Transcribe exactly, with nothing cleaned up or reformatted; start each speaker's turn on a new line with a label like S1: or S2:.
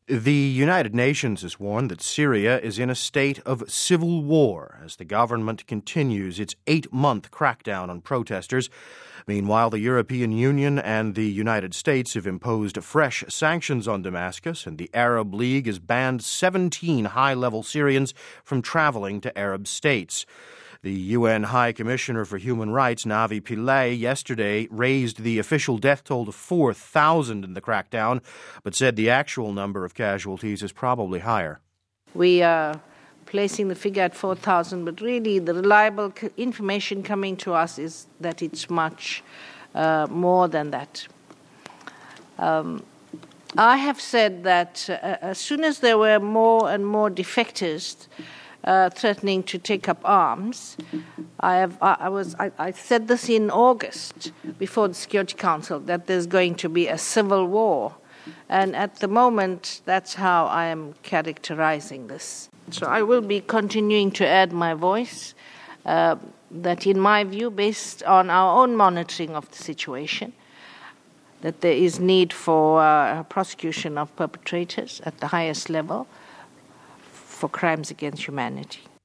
S1: The United Nations has warned that Syria is in a state of civil war as the government continues its eight-month crackdown on protesters. Meanwhile, the European Union and the United States have imposed fresh sanctions on Damascus, and the Arab League has banned seventeen high-level Syrians from traveling to Arab states. The U N High Commissioner for Human Rights, Navi Pillay, yesterday raised the official death toll to four thousand in the crackdown, but said the actual number of casualties is probably higher.
S2: We are placing the figure at four thousand, but really the reliable information coming to us is that it's much uh, more than that. Um, I have said that uh, as soon as there were more and more defectors Uh, threatening to take up arms. I have. I, I was. I, I said this in August before the Security Council that there's going to be a civil war, and at the moment, that's how I am characterizing this. So I will be continuing to add my voice. Uh, that, in my view, based on our own monitoring of the situation, that there is need for uh, prosecution of perpetrators at the highest level for crimes against humanity.